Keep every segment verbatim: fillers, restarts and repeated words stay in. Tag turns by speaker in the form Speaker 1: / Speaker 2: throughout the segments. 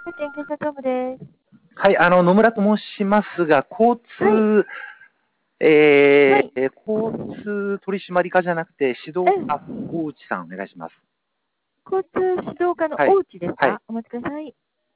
Speaker 1: 県警察部です。
Speaker 2: はい、あの野村と申しますが、交通、
Speaker 1: は
Speaker 2: えー
Speaker 1: はい。
Speaker 2: 交通取締課じゃなくて、指導課、
Speaker 1: え、
Speaker 2: 大内さん、お願いします。
Speaker 1: 交通指導課の
Speaker 2: はい、
Speaker 1: 大内です
Speaker 2: はい。
Speaker 1: か？お待ちください。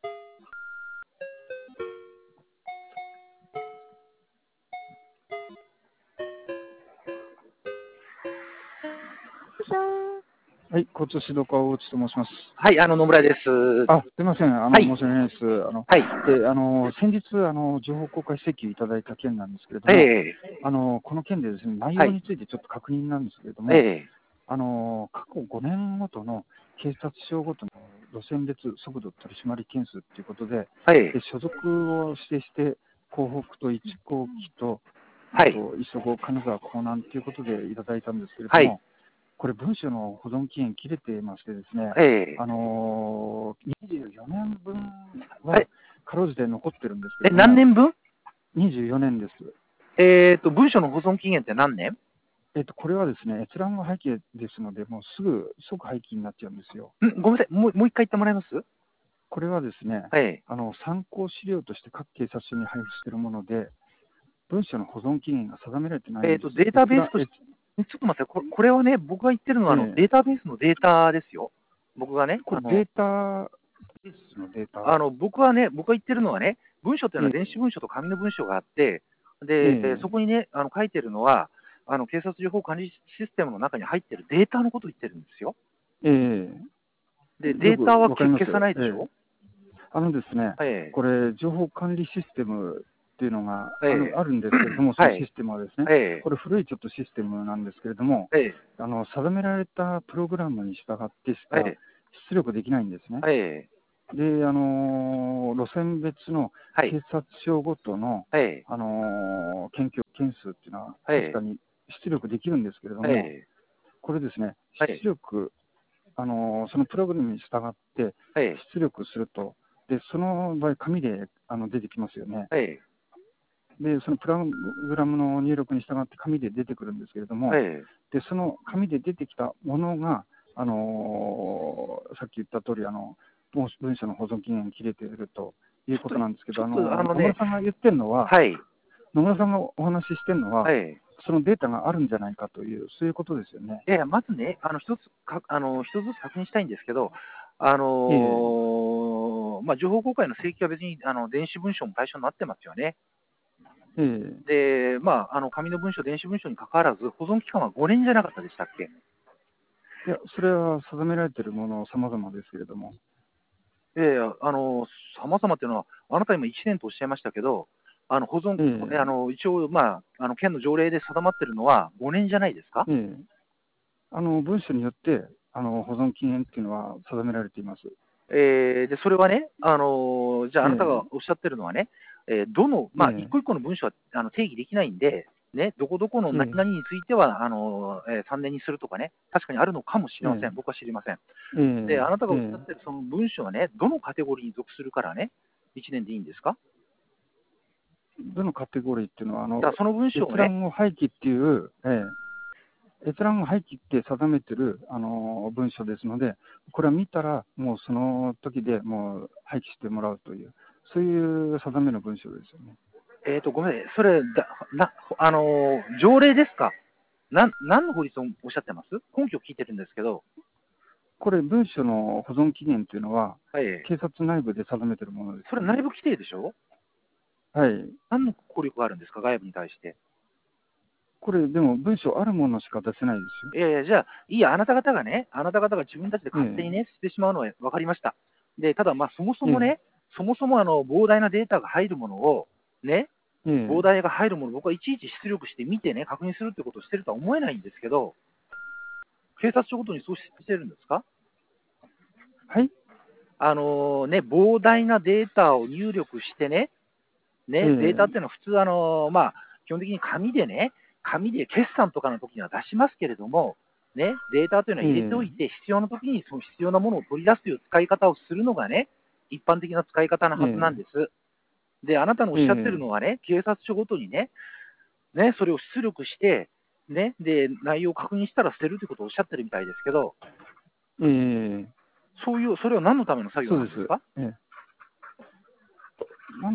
Speaker 1: さん。
Speaker 3: はい、交通指導課大内と申します。
Speaker 2: はい、あの野村です。
Speaker 3: あ、すみません、あの、
Speaker 2: はい、
Speaker 3: 申し訳ないです。あの、
Speaker 2: はい、
Speaker 3: で、あの、先日、あの、情報公開請求いただいた件なんですけれども、
Speaker 2: え
Speaker 3: あの、この件でですね、内
Speaker 2: ー、はい、
Speaker 3: 容についてちょっと確認なんですけれども、
Speaker 2: え
Speaker 3: あの、過去ごねんごとの警察署ごとの路線別速度取締件数ということで、
Speaker 2: ー、はい、
Speaker 3: で所属を指定して、港北と一高機と、あ
Speaker 2: はい、
Speaker 3: と、磯子、金沢、港南ということでいただいたんですけれど
Speaker 2: はい、
Speaker 3: も、これ、文書の保存期限切れてましてですね、
Speaker 2: え
Speaker 3: あのー、にじゅうよねんぶん
Speaker 2: ー、は、
Speaker 3: はいかろうじて残ってるんですけ
Speaker 2: え、
Speaker 3: れども、
Speaker 2: 何年分？
Speaker 3: にじゅうよねんです。
Speaker 2: えーと、文書の保存期限って何年？
Speaker 3: えっと、これはですね、閲覧が廃棄ですので、もうすぐ即廃棄になっちゃうんですよ。
Speaker 2: んごめんなさい、もうもう一回言ってもらえます？
Speaker 3: これはですね、
Speaker 2: はい、
Speaker 3: あの参考資料として各警察署に配布しているもので、文書の保存期限が定められてないんです。
Speaker 2: えーと、データベースと
Speaker 3: 閲
Speaker 2: して、ちょっと待って、これこれはね、僕が言ってるのはあの、
Speaker 3: 覧ええ
Speaker 2: データベースのデータですよ。僕がね、あの、
Speaker 3: これデータベースのデータ、
Speaker 2: あの僕はね、僕が言ってるのはね、文書っていうのは
Speaker 3: ええ
Speaker 2: 電子文書と紙の文書があって、で、
Speaker 3: ええ
Speaker 2: そこにね、あの書いてるのは、あの警察情報管理システムの中に入ってるデータのことを言ってるんですよ。
Speaker 3: え
Speaker 2: で、
Speaker 3: えよく
Speaker 2: データは
Speaker 3: わかります。
Speaker 2: け消さないでし
Speaker 3: ええ
Speaker 2: ょ？
Speaker 3: あのですね、
Speaker 2: はい、
Speaker 3: これ、情報管理システムっていうのがある
Speaker 2: え
Speaker 3: あるんですけれども、そ
Speaker 2: はい、
Speaker 3: のシステムはですね、
Speaker 2: え
Speaker 3: これ、古いちょっとシステムなんですけれども、
Speaker 2: え
Speaker 3: あの定められたプログラムに従ってしか
Speaker 2: え
Speaker 3: 出力できないんですね。
Speaker 2: え
Speaker 3: で、あの路線別の
Speaker 2: はい、
Speaker 3: 警察署ごとの、
Speaker 2: え
Speaker 3: あの検挙件数っていうのは、確か
Speaker 2: え
Speaker 3: に出力できるんですけれども、
Speaker 2: え
Speaker 3: これですね、
Speaker 2: え
Speaker 3: 出力、あのそのプログラムに従って
Speaker 2: え
Speaker 3: 出力すると、でその場合、紙であの出てきますよね。
Speaker 2: え
Speaker 3: で、そのプログラムの入力に従って紙で出てくるんですけれども、
Speaker 2: え
Speaker 3: でその紙で出てきたものが、あのーさっき言った通り、あのもう文書の保存期限切れているということなんですけど、あ
Speaker 2: ちょっと、あ
Speaker 3: の
Speaker 2: のね、
Speaker 3: 野村さんが言ってるのは、
Speaker 2: はい、
Speaker 3: 野村さんがお話ししてるのは、
Speaker 2: はい。
Speaker 3: そのデータがあるんじゃないかという、そういうことですよね。
Speaker 2: いやいや、まずね、あの一つかあの一つずつ確認したいんですけど、あの
Speaker 3: ええ
Speaker 2: ーまあ、情報公開の請求は別にあの電子文書も対象になってますよね。
Speaker 3: ええ
Speaker 2: で、まあ、あの紙の文書、電子文書にかかわらず、保存期間はごねんじゃなかったでしたっけ？
Speaker 3: いや、それは定められているもの様々ですけれども、
Speaker 2: いやいや、あの様々っていうのは、あなた今いちねんとおっしゃいましたけど、あの保存、
Speaker 3: え
Speaker 2: えあの一応、まあ、あの県の条例で定まってるのはごねんじゃないですか？
Speaker 3: えええあの文書によってあの保存期限っていうのは定められています。
Speaker 2: えーで、それはね、あのじゃあ、あなたが
Speaker 3: え
Speaker 2: おっしゃってるのはね、えーどの、まあ、一
Speaker 3: ええ
Speaker 2: 個一個の文書はあの定義できないんで、ね、どこどこの
Speaker 3: え
Speaker 2: 何々についてはあの、えーさんねんにするとかね、確かにあるのかもしれません、
Speaker 3: ええ
Speaker 2: 僕は知りません。で、
Speaker 3: え
Speaker 2: あなたがおっしゃ
Speaker 3: ええ
Speaker 2: ってるその文書はね、どのカテゴリーに属するからね、いちねんでいいんですか？
Speaker 3: どのカテゴリーっていうのは、あの
Speaker 2: だからその文書を
Speaker 3: 閲
Speaker 2: ね、
Speaker 3: 覧後廃棄っていう、ええ、閲覧後廃棄って定めてるあの文書ですので、これは見たら、もうその時でもう廃棄してもらうという、そういう定めの文書ですよね。
Speaker 2: えーと、ごめんなさい、それ、だなあのー条例ですか？なん何の法律をおっしゃってます？根拠を聞いてるんですけど、
Speaker 3: これ、文書の保存期限っていうのは、
Speaker 2: はい、
Speaker 3: 警察内部で定めてるものですよね。
Speaker 2: それ内部規定でしょ？
Speaker 3: はい。
Speaker 2: 何の効力があるんですか、外部に対して。
Speaker 3: これ、でも文書あるものしか出せないですよ。
Speaker 2: いやいや、じゃあ、いいや、あなた方がね、あなた方が自分たちで勝手に
Speaker 3: え
Speaker 2: ね、してしまうのは分かりました。で、ただ、まあ、そもそ
Speaker 3: え、ええ、
Speaker 2: もね、そもそもあの膨大なデータが入るものを、ね、
Speaker 3: ええ。
Speaker 2: 膨大が入るものを僕はいちいち出力して見てね、確認するってことをしてるとは思えないんですけど、警察署ごとにそうしてるんですか？
Speaker 3: はい、
Speaker 2: あのね、膨大なデータを入力してね、
Speaker 3: え
Speaker 2: ね、データっていう
Speaker 3: え、
Speaker 2: のは普通、あのまあ、基本的に紙でね、紙で決算とかの時には出しますけれども、ね、データというのは
Speaker 3: え
Speaker 2: 入れておい
Speaker 3: え、
Speaker 2: て、必要な時にその必要なものを取り出すという使い方をするのがね、一般的な使い方のはずなん
Speaker 3: え
Speaker 2: です。で、あなたのおっ
Speaker 3: え、
Speaker 2: しゃってるのはね、警察署ごとにね、ねそれを出力して、ね、で、内容を確認したら捨てるということをおっしゃってるみたいですけど、
Speaker 3: ええ、
Speaker 2: そういう、それは何のための作業
Speaker 3: そうです。
Speaker 2: なんですか？
Speaker 3: ええ。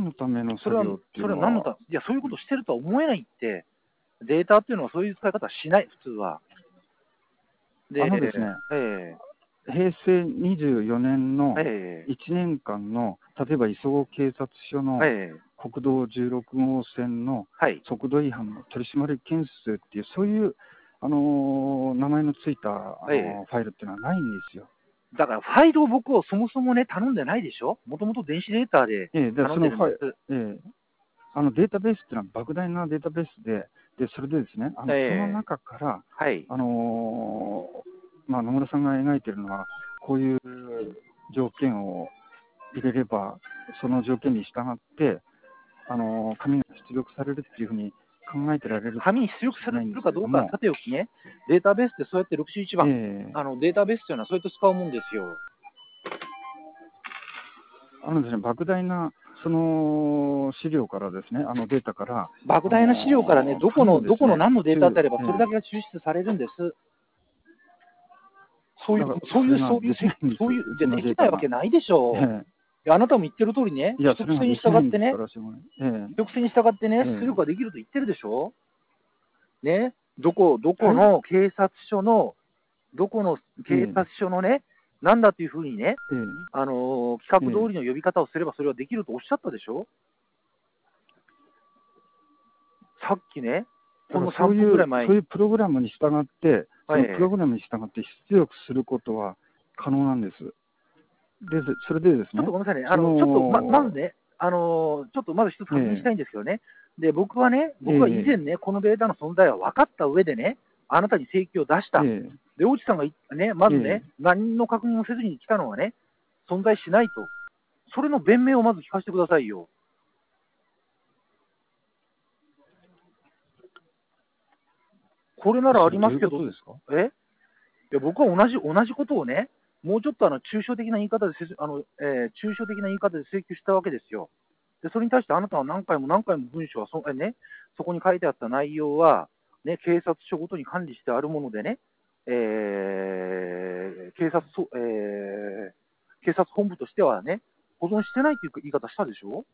Speaker 3: のための作
Speaker 2: それは、
Speaker 3: 業っていう
Speaker 2: それ
Speaker 3: のは、
Speaker 2: は何のたいや、そういうことしてるとは思えないって、データっていうのはそういう使い方はしない、普通は。で、
Speaker 3: あのですね、
Speaker 2: え
Speaker 3: 平成にじゅうよねんの
Speaker 2: ええ
Speaker 3: いちねんかんの、例えば磯子警察署
Speaker 2: え
Speaker 3: の
Speaker 2: ええ
Speaker 3: 国道じゅうろくごうせんの
Speaker 2: はい。
Speaker 3: 速度違反の取り締まり件数っていう、そういう、あのー名前のついた、あのー
Speaker 2: ええ
Speaker 3: ファイルっていうのはないんですよ。
Speaker 2: だから、ファイルを僕をそもそもね、頼んでないでしょ、もともと電子データで
Speaker 3: ええ、で、
Speaker 2: 頼んで
Speaker 3: そのファイ
Speaker 2: るんです。
Speaker 3: ええ、あのデータベースっていうのは莫大なデータベースで、でそれでですね、あの
Speaker 2: ええ
Speaker 3: その中から、
Speaker 2: はい。
Speaker 3: あのーまあ、野村さんが描いているのは、こういう条件を入れれば、その条件に従って、あのー紙が出力されるっていうふうに考えてられるか
Speaker 2: 紙に出力されるかどうかはさておきね、データベースってそうやってろくじゅういちばん、
Speaker 3: ええ、
Speaker 2: あのデータベースというのはそうやって使うもんですよ。
Speaker 3: あのですね、莫大なその資料からですね、あのデータから、
Speaker 2: 莫大な資料からね、どこの、
Speaker 3: 紙をですね
Speaker 2: どこの何のデータであれば、
Speaker 3: ええ
Speaker 2: それだけが抽出されるんです。そういう、
Speaker 3: だから
Speaker 2: そういう、
Speaker 3: それが
Speaker 2: そういう、
Speaker 3: できないんです、
Speaker 2: そういう、
Speaker 3: うち
Speaker 2: じゃでき
Speaker 3: のデータが。
Speaker 2: ないわけないでしょう。
Speaker 3: ええ、
Speaker 2: いやあなたも言ってる通りね、
Speaker 3: いや、そ
Speaker 2: 規則性に
Speaker 3: れができない
Speaker 2: 従ってね、
Speaker 3: んですから、しょうがない。え
Speaker 2: 規則性に従ってね、
Speaker 3: ええ
Speaker 2: 出力ができると言ってるでしょ。ね、どこ、どこ
Speaker 3: はい、
Speaker 2: の警察署の、どこの警
Speaker 3: ええ
Speaker 2: 察署のね、なんだというふうにね、
Speaker 3: ええ
Speaker 2: あのー企画通りの呼び方をすればそれはできるとおっしゃったでしょ。さっきね、ほんの3
Speaker 3: だからそういう、
Speaker 2: 分ぐらい前に。
Speaker 3: そういうプログラムに従って、そ
Speaker 2: はい
Speaker 3: のプログラムに従って出力することは可能なんです。で、それでですね、
Speaker 2: ちょっとごめんなさいね、あ
Speaker 3: そ
Speaker 2: のちょっとまま
Speaker 3: の、
Speaker 2: ずね、あのーちょっとまず一つ確認したいんですけどね、で僕はね、
Speaker 3: え
Speaker 2: 僕は以前
Speaker 3: え
Speaker 2: ね、このデータの存在は分かった上でね、あなたに請求を出した。
Speaker 3: ええ
Speaker 2: で、大内さんがいね、まずね、
Speaker 3: ええ
Speaker 2: 何の確認もせずに来たのはね、存在しないと。それの弁明をまず聞かせてくださいよ。これならあり
Speaker 3: それどういう
Speaker 2: ますけど、
Speaker 3: ことですか？
Speaker 2: えいや僕は同じ同じことをね、もうちょっとあの抽象的な言い方でせつあの、えー抽象的な言い方で請求したわけですよ。で、それに対してあなたは何回も何回も文書はそ,、えね、そこに書いてあった内容は、ね、警察署ごとに管理してあるものでね、えー警察そえー警察本部としてはね、保存してないという言い方したでしょ。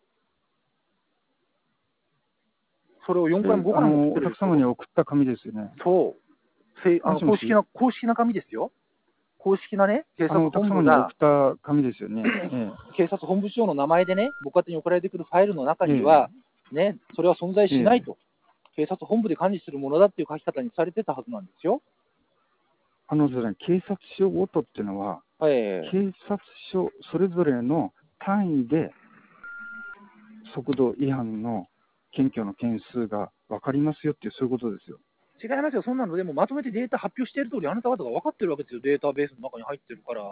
Speaker 2: それをよんかいも
Speaker 3: ええ
Speaker 2: ごかいも送っ
Speaker 3: あの、お客
Speaker 2: てるでしょ。
Speaker 3: 様に送った紙ですよね。
Speaker 2: そうせいあ
Speaker 3: もしもし、
Speaker 2: の公式な公式な紙ですよ。公式なね、警察
Speaker 3: あの、お客
Speaker 2: 本部が
Speaker 3: 様に送った紙ですよね。え
Speaker 2: 警察本部長の名前でね、ご家庭に送られてくるファイルの中
Speaker 3: ええ
Speaker 2: には、ね、それは存在
Speaker 3: えええ
Speaker 2: しないと、警察本部で管理するものだっていう書き方にされてたはずなんですよ。
Speaker 3: あのですね、警察署ごとっていうのは、
Speaker 2: え
Speaker 3: 警察署それぞれの単位で速度違反の検挙の件数が分かりますよっていう、そういうことですよ。
Speaker 2: ー、違いますよ、そんなのでもまとめてデータ発表している通り、あなた方が分かってるわけですよ、データベースの中に入ってるから。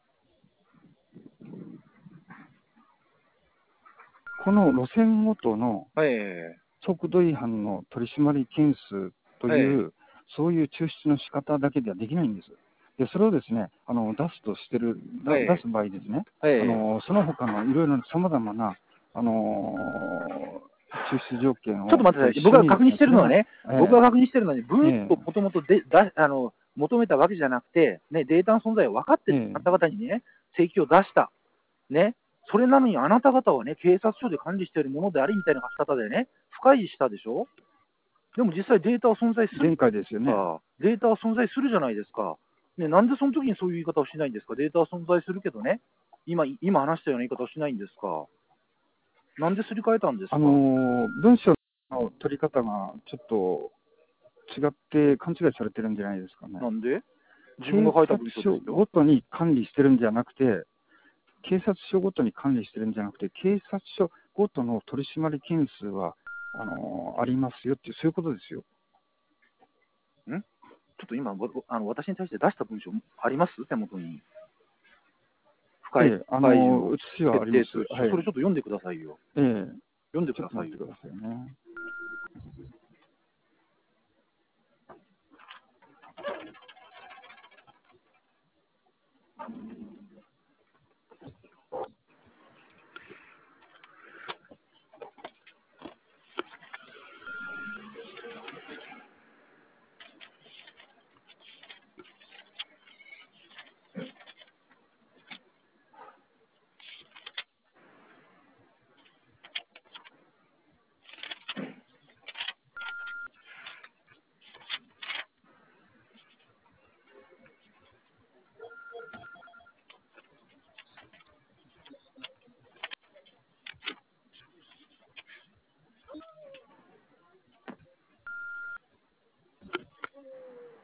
Speaker 3: この路線ごとの
Speaker 2: え
Speaker 3: 速度違反の取り締まり件数と
Speaker 2: え
Speaker 3: いう、そういう抽出の仕方だけではできないんです。で、それをですね、あの出すとしてる、だ
Speaker 2: え
Speaker 3: 出す場合ですね、
Speaker 2: ええ
Speaker 3: あのその他のいろいろなさまざまな、あの抽出条件
Speaker 2: ちょっと
Speaker 3: を
Speaker 2: 待ってください、
Speaker 3: と一緒にですね、
Speaker 2: 僕が確認してるのはね、
Speaker 3: それが、
Speaker 2: 僕が確認してるのはね、文
Speaker 3: え
Speaker 2: 書をもともとでだあの求めたわけじゃなくて、ね、データの存在を分かってる
Speaker 3: えええ
Speaker 2: あなた方にね、請求を出した。ね、それなのにあなた方はね、警察署で管理しているものでありみたいな書き方でね、不開示したでしょ。でも実際データは存在する
Speaker 3: 前回ですよね。
Speaker 2: か、データは存在するじゃないですか。ね、なんでその時にそういう言い方をしないんですか。データは存在するけどね、今、今話したような言い方をしないんですか。なんですり替えたんですか。
Speaker 3: あの文章の取り方がちょっと違って勘違いされてるんじゃないですかね。
Speaker 2: なんで自
Speaker 3: 警
Speaker 2: 分が書いた
Speaker 3: 察
Speaker 2: 文章ですよ。
Speaker 3: 署ごとに管理してるんじゃなくて、警察署ごとに管理してるんじゃなくて、警察署ごとの取り締まり件数はあのありますよっていう、そういうことですよ。
Speaker 2: んちょっと今、わあの私に対して出した文章あります手元に。不開
Speaker 3: ええ、あ
Speaker 2: 不開示の
Speaker 3: の写しはあります。
Speaker 2: 決定通知書、
Speaker 3: はい。
Speaker 2: それちょっと読んでくださいよ。
Speaker 3: ええ、
Speaker 2: 読んでく
Speaker 3: ちょっ
Speaker 2: ださいよ。
Speaker 3: と待ってくださいね。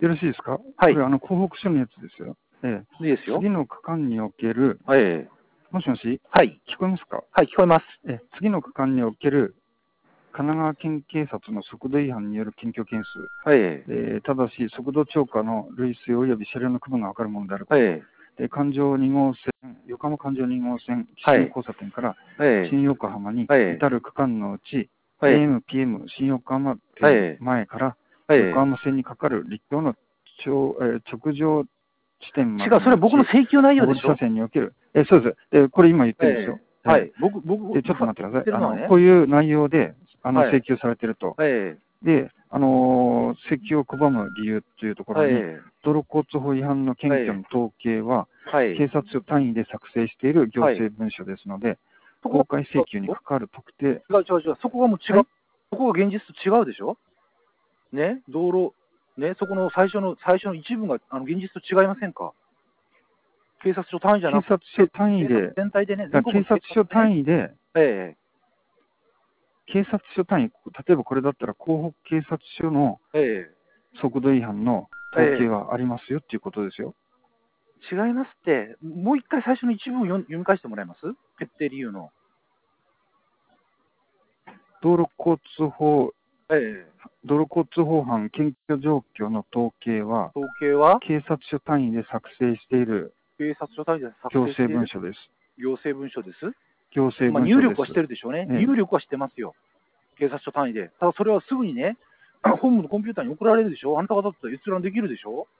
Speaker 3: よろしいですか？
Speaker 2: はい。
Speaker 3: これ、あの、港北署のやつですよ。ええ。
Speaker 2: いいですよ。
Speaker 3: 次の区間における、
Speaker 2: はい。
Speaker 3: もしもし
Speaker 2: はい。
Speaker 3: 聞こえますか？
Speaker 2: はい、聞こえます。
Speaker 3: ええ、次の区間における神奈川県警察の速度違反による検挙件数、
Speaker 2: はい。
Speaker 3: えーただし、速度超過の類推及び車両の区分が分かるものであること、
Speaker 2: はい。
Speaker 3: で環状に号線、横浜環状に号線、
Speaker 2: はい
Speaker 3: 新交差点から
Speaker 2: はい。
Speaker 3: 新横浜に
Speaker 2: はい。
Speaker 3: 至る区間のうち、
Speaker 2: はい。
Speaker 3: エーエム、ピーエム、新横浜
Speaker 2: は
Speaker 3: 店
Speaker 2: い。
Speaker 3: 前から
Speaker 2: はい。
Speaker 3: 横浜線にかかる立教の超えー直上地点ま
Speaker 2: 違う、それは
Speaker 3: でのうち、
Speaker 2: 僕の請求内容で
Speaker 3: 上り車
Speaker 2: しょ？
Speaker 3: 線における、えーそうです。えーこれ今言ってるんですよ。
Speaker 2: ええ。は
Speaker 3: え
Speaker 2: い。僕、僕、
Speaker 3: ーで、ちょっと待ってください。あの、
Speaker 2: 言ってるのはね。
Speaker 3: こういう内容で、あの、
Speaker 2: はい。
Speaker 3: 請求されてると。
Speaker 2: はい。
Speaker 3: で、あのー請求を拒む理由というところに、
Speaker 2: はい。
Speaker 3: 道路交通法違反の検挙の統計は、
Speaker 2: はい。
Speaker 3: 警察署単位で作成している行
Speaker 2: はい。
Speaker 3: 政文書ですので、
Speaker 2: そこ
Speaker 3: 公開請求に関わる特定、
Speaker 2: 違う違う違う。そこがもう違う。
Speaker 3: はい
Speaker 2: そこが現実と違うでしょ？ね、道路、ね、そこの最初の、最初の一部が、あの、現実と違いませんか？警察署単位じゃ
Speaker 3: 警
Speaker 2: なくて、
Speaker 3: 察署単位
Speaker 2: 警察
Speaker 3: で、
Speaker 2: 全体でね、全
Speaker 3: だ
Speaker 2: 国の
Speaker 3: 警察署単
Speaker 2: 位
Speaker 3: 位で、
Speaker 2: え
Speaker 3: 警察署単位、例えばこれだったら、港北警察署の
Speaker 2: ええ
Speaker 3: 速度違反の
Speaker 2: え
Speaker 3: 統計がありますよっていうことですよ。
Speaker 2: え違いますって、もう一回最初の一部を読読み返してもらえます？決定理由の。
Speaker 3: 道路交通法、
Speaker 2: ええ
Speaker 3: 道路交通法犯検挙状況の統計は、
Speaker 2: 統計は
Speaker 3: 警察署単位で作成している
Speaker 2: 警察署単位で作
Speaker 3: 行
Speaker 2: 成している
Speaker 3: 政文書です。
Speaker 2: 行政文書です。
Speaker 3: 行政
Speaker 2: まあ、
Speaker 3: 文書です。
Speaker 2: 入力はしてるでしょうね。
Speaker 3: ええ
Speaker 2: 入力はしてますよ。警察署単位で。ただそれはすぐにね、本部のコンピューターに送られるでしょ？あんた方だったら閲覧できるでしょ？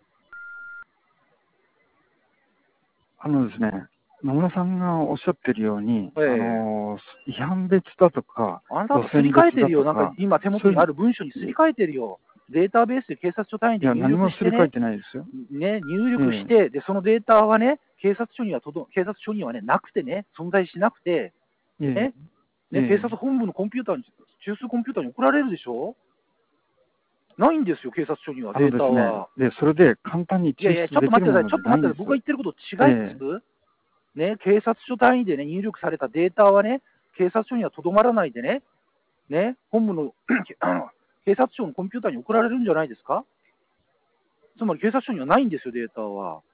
Speaker 3: あのですね、野村さんがおっしゃってるように、
Speaker 2: ええ
Speaker 3: あの違反別だとか、
Speaker 2: あんた
Speaker 3: 路線
Speaker 2: 方すり替え
Speaker 3: 別だ
Speaker 2: てるよ。なんか
Speaker 3: とか、
Speaker 2: 今手元にある文書にすり替えてるよ。データベースで警察署単位
Speaker 3: いや、
Speaker 2: で入
Speaker 3: 何も
Speaker 2: 力してね、
Speaker 3: すり替えてないですよ。
Speaker 2: ね、入力して、で、そのデータはね、警察署にはとど、警察署にはね、なくてね、存在しなくて、
Speaker 3: ええ
Speaker 2: ね、
Speaker 3: ええ
Speaker 2: ね、警察本部のコンピューターに、中枢コンピューターに送られるでしょ？ないんですよ、警察署には、デー
Speaker 3: あのですね、
Speaker 2: タは。
Speaker 3: で、それで簡単に
Speaker 2: いやいや、
Speaker 3: 抽出でき
Speaker 2: ちょっと待ってください、
Speaker 3: るものじゃ
Speaker 2: ちょっと待ってください、僕が
Speaker 3: ないんです。
Speaker 2: 言ってること違います、ね、警察署単位でね、入力されたデータはね、警察署にはとどまらないでね、ね、本部のあの警察庁のコンピューターに送られるんじゃないですか？つまり警察署にはないんですよ、データは。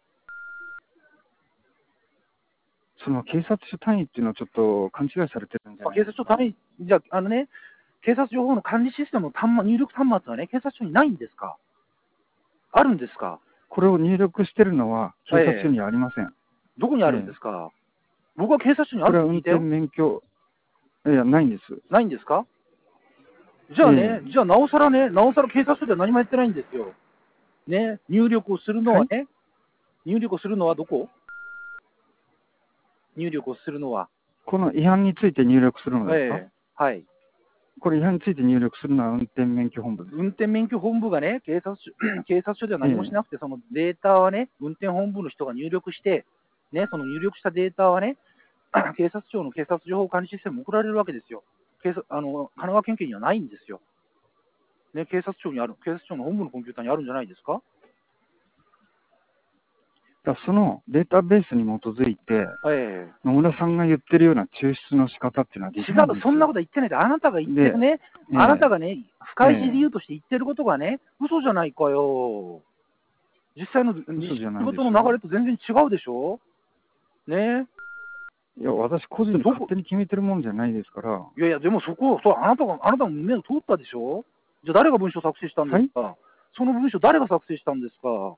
Speaker 3: その警察署単位っていうのはちょっと勘違いされてるんじゃ
Speaker 2: まあ、警
Speaker 3: ないですか。
Speaker 2: 察署単位、じゃあ、あのね、警察情報の管理システムの端末入力端末はね、警察署にないんですか？あるんですか？
Speaker 3: これを入力してるのは警察署にはありません。
Speaker 2: どこにあるんですか？僕は警察署にあ
Speaker 3: これは運転
Speaker 2: るって聞いたよ。
Speaker 3: 免許、いや、ないんです。
Speaker 2: ないんですか？じゃあね、
Speaker 3: え
Speaker 2: じゃあなおさらね、なおさら警察署では何もやってないんですよ。ね、入力をするのはね、入力をするのはどこ？入力をするのは。
Speaker 3: この違反について入力するのですか？
Speaker 2: ええはい。
Speaker 3: これ違反について入力するのは運転免許本部です。
Speaker 2: 運転免許本部がね、警察署警察署では何もしなくて、そのデータはね、運転本部の人が入力して、ね、その入力したデータはね、警察庁の警察情報管理システムに送られるわけですよ。警察あの神奈川県警にはないんですよ。ね、警察庁にある、警察庁の本部のコンピューターにあるんじゃないですか？
Speaker 3: だからそのデータベースに基づいて、
Speaker 2: え
Speaker 3: 野村さんが言ってるような抽出の仕方っていうのはで
Speaker 2: え違
Speaker 3: きないんですよ。
Speaker 2: う、そんなこと言ってないで、あなたが言ってるね、
Speaker 3: ええ
Speaker 2: あなたがね、不開示理由として言ってることがね、嘘じゃないかよ。実際の
Speaker 3: 嘘じゃない
Speaker 2: 仕
Speaker 3: ですよ
Speaker 2: 事の流れと全然違うでしょ？ね
Speaker 3: いや、私個人で勝手に決めてるもんじゃないですから、
Speaker 2: いやいや、でもそこ、そうあなたが、あなたも目を通ったでしょ？じゃあ誰が文書作成したんですか？その文書誰が作成したんですか？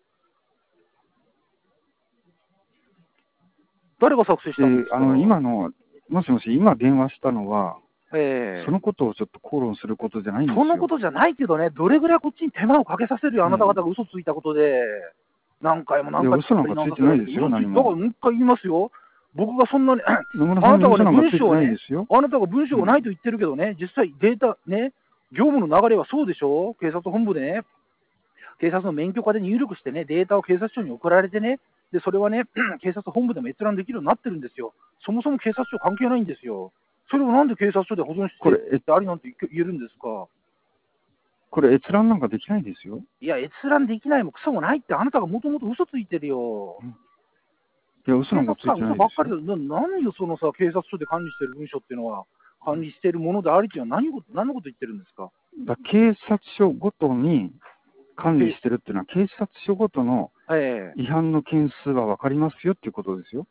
Speaker 2: 誰が作成したんですか？
Speaker 3: であの今の、もしもし、今電話したのは、
Speaker 2: ええ
Speaker 3: そのことをちょっと口論することじゃないんですよ。
Speaker 2: そのことじゃないけどね、どれぐらいこっちに手間をかけさせるよ、あなた方が嘘ついたことで、何回も何回も
Speaker 3: いや嘘なんかついてないですよ
Speaker 2: 嘘つ
Speaker 3: 何も
Speaker 2: だからもう一回言いますよ、僕がそんなに、
Speaker 3: 野村さん
Speaker 2: あなたがね、
Speaker 3: に嘘なんかついて
Speaker 2: 文章をね
Speaker 3: ないですよ。、
Speaker 2: あなたが文章がないと言ってるけどね、実際データ、ね、業務の流れはそうでしょ？警察本部でね、警察の免許課で入力してね、データを警察署に送られてね、でそれはね、警察本部でも閲覧できるようになってるんですよ。そもそも警察署関係ないんですよ。それをなんで警察署で保存して
Speaker 3: これえ
Speaker 2: ありなんて言えるんですか？
Speaker 3: これ閲覧なんかできないですよ。
Speaker 2: いや、閲覧できないもクソもないって、あなたがもともと嘘ついてるよ。
Speaker 3: いや、嘘なんかついてない
Speaker 2: 嘘
Speaker 3: ですよ。
Speaker 2: ばっかりだ。な何よ、そのさ、警察署で管理してる文書っていうのは、管理してるものでありっていうのは何こと何のこと言ってるんですか？
Speaker 3: だ警察署ごとに管理してるっていうのは、警察署ごとの
Speaker 2: ええ、
Speaker 3: 違反の件数は分かりますよっていうことですよ。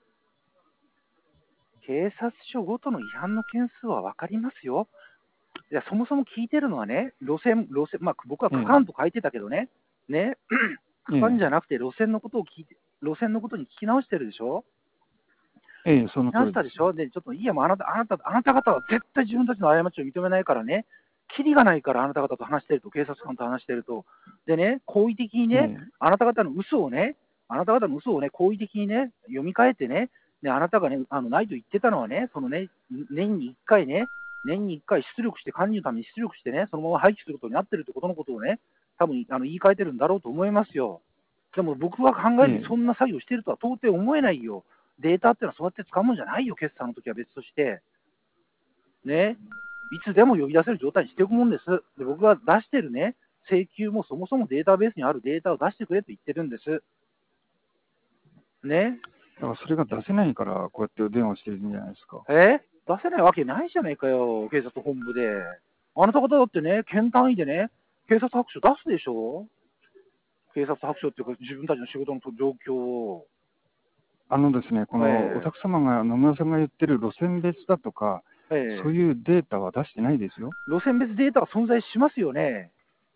Speaker 2: 警察署ごとの違反の件数は分かりますよ。いや、そもそも聞いてるのはね、路線、路線、まあ、僕は区間と書いてたけどね、ね、区間じゃなくて路線のことを聞いて、路線のことに聞き直してるでしょ。
Speaker 3: ええ、その
Speaker 2: 直
Speaker 3: 通りです。
Speaker 2: したでしょ。で、ちょっといいや、もうあなた、あなた、あなた方は絶対自分たちの過ちを認めないからね、キリがないから、あなた方と話してると、警察官と話してると、でね、好意的にね、
Speaker 3: ええ
Speaker 2: あなた方の嘘をね、あなた方の嘘をね、好意的にね、読み替えてね、ね、あなたがね、あのないと言ってたのはね、そのね、年にいっかいね、年にいっかい出力して、管理のために出力してね、そのまま廃棄することになってるってことのことをね、多分あの言い換えてるんだろうと思いますよ。でも僕は考えるに、
Speaker 3: ええ
Speaker 2: そんな作業してるとは到底思えないよ。データってのはそうやって使うもんじゃないよ、決算の時は別として。ね、いつでも呼び出せる状態にしておくもんです。で、僕が出してるね、請求もそもそもデータベースにあるデータを出してくれと言ってるんです。ね、
Speaker 3: だからそれが出せないから、こうやってお電話してるんじゃないですか。
Speaker 2: え出せないわけないじゃないかよ、警察本部で。あなた方だってね、県単位でね、警察白書出すでしょ。警察白書っていうか、自分たちの仕事の状況を。
Speaker 3: あのですね、こ
Speaker 2: ええ
Speaker 3: のお宅様が、野村さんが言ってる路線別だとか、
Speaker 2: ええ
Speaker 3: そういうデータは出してないですよ。
Speaker 2: 路線別データが存在しますよね。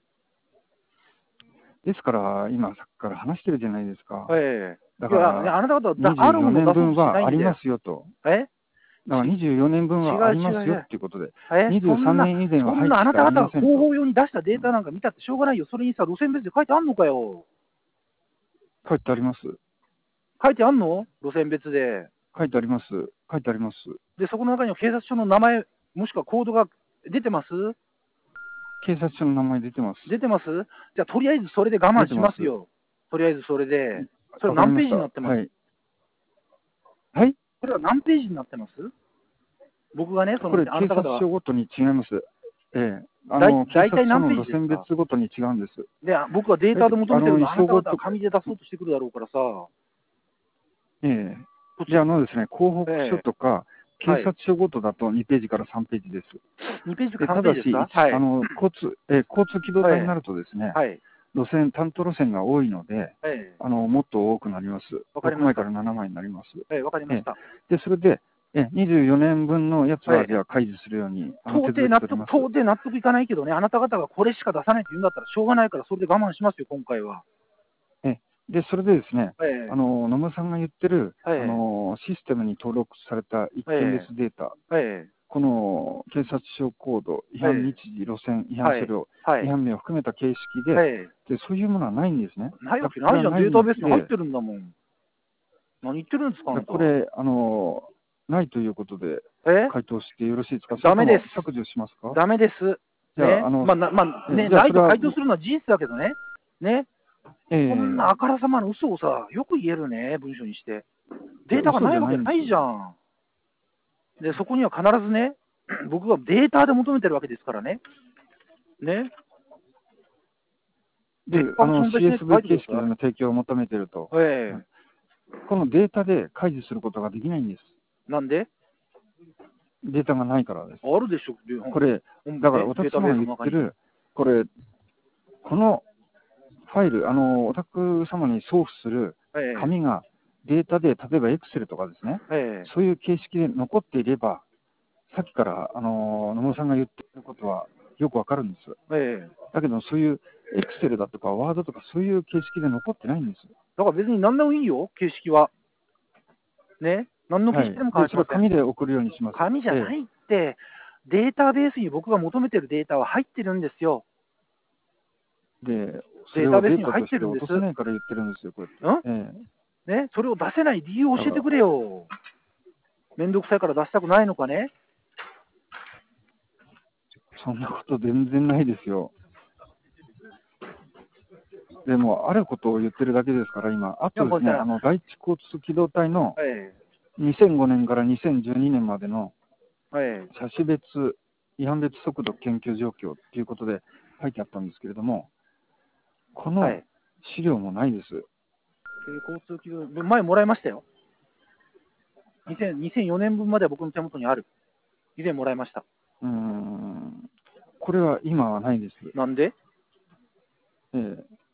Speaker 3: ですから、今、さっきから話してるじゃないですか。
Speaker 2: ええ
Speaker 3: だか
Speaker 2: いや、ね
Speaker 3: ら、
Speaker 2: あなた方はだ
Speaker 3: 24
Speaker 2: あるものを出そうとし
Speaker 3: 年分はありま
Speaker 2: ないんだよ。
Speaker 3: すよと。
Speaker 2: え
Speaker 3: だからにじゅうよねんぶん
Speaker 2: 違う
Speaker 3: はありますよ
Speaker 2: 違う違う
Speaker 3: っていうことで、
Speaker 2: えそ
Speaker 3: 23
Speaker 2: んな、
Speaker 3: 年以前は
Speaker 2: そんなあな
Speaker 3: 廃棄してあり
Speaker 2: た方が広
Speaker 3: ませんと。
Speaker 2: 報用に出したデータなんか見たってしょうがないよ。それにさ、路線別で書いてあんのかよ。
Speaker 3: 書いてあります。
Speaker 2: 書いてあんの路線別で。
Speaker 3: 書いてあります。書いてあります。
Speaker 2: で、そこの中には警察署の名前、もしくはコードが出てます
Speaker 3: 警察署の名前出てます。
Speaker 2: 出てますじゃあ、とりあえずそれで我慢しますよ。とりあえずそれで。それは何ページになってます、
Speaker 3: はい。はい、
Speaker 2: それは何ページになってます僕がね、その、
Speaker 3: これ、警察
Speaker 2: あなた方は
Speaker 3: 署ごとに違います。ええ。あ
Speaker 2: だい
Speaker 3: の、警
Speaker 2: 大体
Speaker 3: 察署の
Speaker 2: 何ページですか
Speaker 3: 路線別ごとに違うんです。
Speaker 2: で、僕はデータで求めてるの、
Speaker 3: あの
Speaker 2: あなた方は
Speaker 3: 一緒
Speaker 2: 紙で出そうとしてくるだろうからさ。
Speaker 3: ええ。
Speaker 2: こっち
Speaker 3: で、あのですね、広報書とか、警
Speaker 2: はい
Speaker 3: 察署ごとだとにページからさんページです。
Speaker 2: にページか
Speaker 3: で、
Speaker 2: さん
Speaker 3: ただし、
Speaker 2: ページですかはい。
Speaker 3: あの交通えー交通機動隊になるとですね、
Speaker 2: はい。
Speaker 3: 路線、担当路線が多いので、
Speaker 2: え
Speaker 3: あのもっと多くなります。6
Speaker 2: わかりました
Speaker 3: 枚からななまいになります。
Speaker 2: え、ええわかりました。
Speaker 3: で、それで、えにじゅうよねんぶんのやつは、
Speaker 2: はい
Speaker 3: じゃあ開示するように、あの
Speaker 2: 到
Speaker 3: 手
Speaker 2: 底納得、
Speaker 3: 続き取ります。
Speaker 2: 到底納得いかないけどね、あなた方がこれしか出さないって言うんだったらしょうがないから、それで我慢しますよ、今回は。
Speaker 3: えで、それでですね、
Speaker 2: ええ
Speaker 3: あの野村さんが言ってる、
Speaker 2: ええ
Speaker 3: あのシステムに登録された一件別データ、
Speaker 2: え
Speaker 3: この警察署コード、違反日時、路線、違反車両、
Speaker 2: えはい。
Speaker 3: 違反名を含めた形式で、
Speaker 2: え
Speaker 3: で、そういうものはないんですね。
Speaker 2: えないわけ
Speaker 3: だ
Speaker 2: ないじゃん、データベースに入って
Speaker 3: で
Speaker 2: るんだもん。何言ってるんですか、あなた。
Speaker 3: これ、あの、ないということで、
Speaker 2: え
Speaker 3: 回答してよろしいですか。
Speaker 2: ダメです
Speaker 3: それとも削除しますか。
Speaker 2: ダメです。ね
Speaker 3: じゃあ、あの、
Speaker 2: まあ、なまあ、ね、ないと
Speaker 3: じゃあそれは
Speaker 2: 回答するのは事実だけどね。ね。
Speaker 3: ええ
Speaker 2: こんなあからさまな嘘をさ、よく言えるね、文章にして。データがないわけないじゃん。で、そこには必ずね、僕がデータで求めてるわけですからね。ね。
Speaker 3: で、
Speaker 2: 別格
Speaker 3: あの、
Speaker 2: 存在しないと書
Speaker 3: シーエスブイ
Speaker 2: いてください
Speaker 3: 形式での提供を求めていると、
Speaker 2: ええ
Speaker 3: このデータで開示することができないんです。
Speaker 2: なんで
Speaker 3: データがないからです。
Speaker 2: あるでしょ、
Speaker 3: これ、だから、お宅様が言ってる、これ、このファイル、あの、お宅様に送付する紙がデータで、例えば Excel とかですね、
Speaker 2: ええ
Speaker 3: そういう形式で残っていれば、さっきからあの野村さんが言ってることはよくわかるんです。
Speaker 2: ええ
Speaker 3: だけど、そういう Excel だとか Word とかそういう形式で残ってないんです。
Speaker 2: だから別に何でもいいよ、形式は。ね。何の
Speaker 3: はい、
Speaker 2: 形式でも
Speaker 3: でそれは
Speaker 2: 変わりません。
Speaker 3: 紙で送るようにします。
Speaker 2: 紙じゃな
Speaker 3: え
Speaker 2: いって、データベースに僕が求めてるデータは入ってるんですよ。
Speaker 3: えで、それをデータとして落とせ
Speaker 2: データベースに入ってるんです
Speaker 3: ないから言ってるんですよ、こうやって。ええ
Speaker 2: ね、それを出せない理由を教えてくれよ。めんどくさいから出したくないのかね。
Speaker 3: そんなこと全然ないですよ。でも、あることを言ってるだけですから、今、あとですね、
Speaker 2: いや
Speaker 3: あの第一交通機動隊の
Speaker 2: え
Speaker 3: にせんごねんからにせんじゅうにねんまでの
Speaker 2: ええ
Speaker 3: 車種別、違反別速度検挙状況ということで書いてあったんですけれども、この
Speaker 2: はい
Speaker 3: 資料もないです。
Speaker 2: え交通機動、前もらいましたよ。にせんにせんよねんぶんまでは僕の手元にある。以前もらいました。
Speaker 3: うーん、これは今はないです。
Speaker 2: なんで
Speaker 3: ええ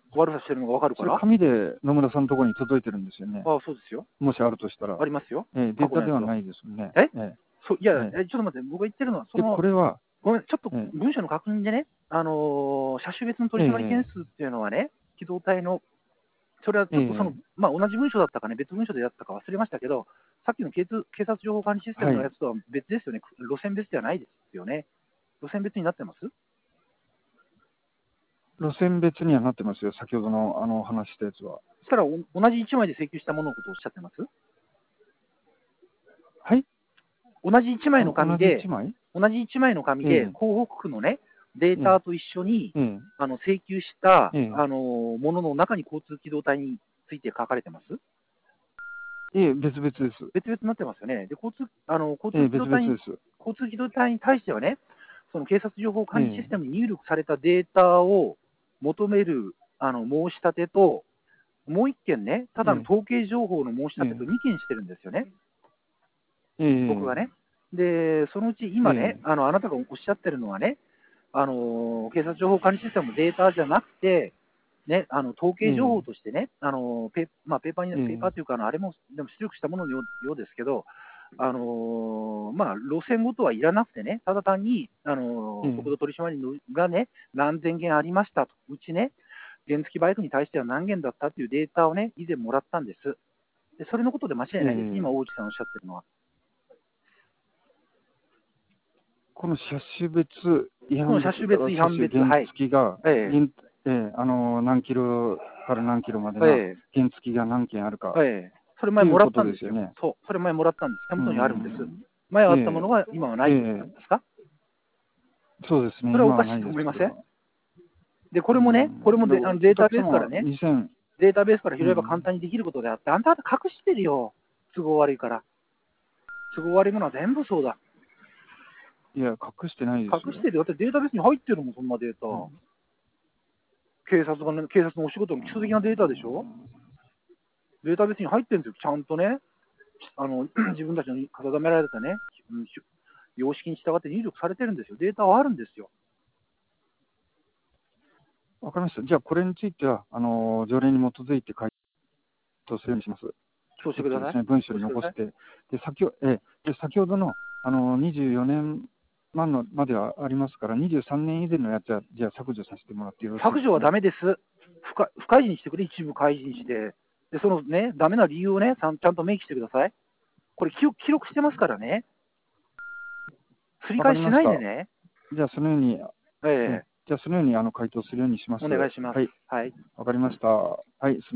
Speaker 2: 悪さしてるのが分かるから。
Speaker 3: それ紙で野村さんのところに届いてるんですよね。
Speaker 2: ああ、そうですよ。
Speaker 3: もしあるとしたら。
Speaker 2: ありますよ。
Speaker 3: えー、データではないですよね。
Speaker 2: え
Speaker 3: え
Speaker 2: そういや、
Speaker 3: え
Speaker 2: えちょっと待って、僕が言ってるのは、そ
Speaker 3: で、
Speaker 2: の、
Speaker 3: これは、
Speaker 2: ごめん、ちょっと
Speaker 3: ええ
Speaker 2: 文書の確認でね、あのー車種別の取り締まり件数っていうのはね、機動隊の、それはちょっとその、
Speaker 3: ええ
Speaker 2: まあ、同じ文書だったかね、別文書でやったか忘れましたけど、さっきの警察警察情報管理システムのやつとは別ですよね、路線別ではないですよね。路線別になってます？
Speaker 3: 路線別にはなってますよ、先ほどのあの話したやつは。
Speaker 2: そしたらお同じいちまいで請求したもののことをおっしゃってます？
Speaker 3: はい、
Speaker 2: 同じいちまいの紙
Speaker 3: 同じ
Speaker 2: で、
Speaker 3: いちまい
Speaker 2: 同じいちまいの紙で、
Speaker 3: ええ
Speaker 2: 港北区のね、データと一緒に、
Speaker 3: ええ
Speaker 2: あの請求した、
Speaker 3: ええ
Speaker 2: あのものの中に交通機動隊について書かれてます？
Speaker 3: ええ、別々です。
Speaker 2: 別々になってますよね。で、交通あの交
Speaker 3: ええ、別
Speaker 2: 通機動隊に、
Speaker 3: 々です。
Speaker 2: 交通機動隊に対してはね、その警察情報管理
Speaker 3: ええ
Speaker 2: システムに入力されたデータを求めるあの申し立てと、もういっけんね、ただの統計情報の申し立てとにけんしてるんですよね、
Speaker 3: ええ
Speaker 2: 僕がね。で、そのうち今ね、
Speaker 3: ええ
Speaker 2: あのあなたがおっしゃってるのはね、あの警察情報管理システムのデータじゃなくて、ね、あの統計情報としてね、あのペまあ、ペーパーに、
Speaker 3: ええ
Speaker 2: ペーパーというか、あのあれもでも出力したもののようようですけど、あのまあ、路線ごとはいらなくてね、ただ単に、あの
Speaker 3: ええ
Speaker 2: 速度取締りのがね、何千件ありましたと、うちね、原付バイクに対しては何件だったっていうデータをね、以前もらったんです。でそれのことで間違いないです、
Speaker 3: ええ
Speaker 2: 今、大内さんおっしゃってるのは。
Speaker 3: この車種別違反
Speaker 2: この車種別違反別
Speaker 3: 原
Speaker 2: はい
Speaker 3: 付が、
Speaker 2: ええ
Speaker 3: 原ええあの何キロから何キロまでの
Speaker 2: ええ
Speaker 3: 原付が何件あるか
Speaker 2: ええそれ前もらっ
Speaker 3: ということ
Speaker 2: たんですよ。
Speaker 3: ですよね。
Speaker 2: そう、それ前もらったんです。手元にあるんです。
Speaker 3: うん
Speaker 2: 前あ
Speaker 3: ええ
Speaker 2: ったものが今はないということなんですか？
Speaker 3: そうですね、
Speaker 2: それはおかしい
Speaker 3: 今はないです
Speaker 2: と思いません？
Speaker 3: けど。
Speaker 2: で、これもね、これもであのデータベースからね、
Speaker 3: にせん
Speaker 2: データベースから拾えば
Speaker 3: うん
Speaker 2: 簡単にできることであって、あんた方隠してるよ。都合悪いから。都合悪いものは全部そうだ。
Speaker 3: いや、隠してないですよ。
Speaker 2: 隠してるよ。だってデータベースに入ってるもん、そんなデータ。
Speaker 3: うん
Speaker 2: 警察がね、警察のお仕事の基礎的なデータでしょ。データベースに入ってるんですよ。ちゃんとね、あの自分たちの定められたね、うん様式に従って入力されてるんですよ。データはあるんですよ。
Speaker 3: わかりました。じゃあ、これについては、あの条例に基づいて回答するようにします。
Speaker 2: そうしてください。
Speaker 3: ですね、文書に残して、で先ほえで先ほどのあのにじゅうよねんまんのまではありますから、にじゅうさんねん以前のやつは、じゃあ削除させてもらってよろしいですか、
Speaker 2: 削除はダメです。不可不開示にしてくれ、一部開示にして。で、そのね、ダメな理由をね、ちゃんちゃんと明記してください。これ記録、記録してますからね。すり替えしないでね。
Speaker 3: じゃあ、そのように、
Speaker 2: ええ
Speaker 3: じゃあそのようにあの回答するようにします。
Speaker 2: お願いします。
Speaker 3: はい、
Speaker 2: はい。
Speaker 3: わかりました。はい。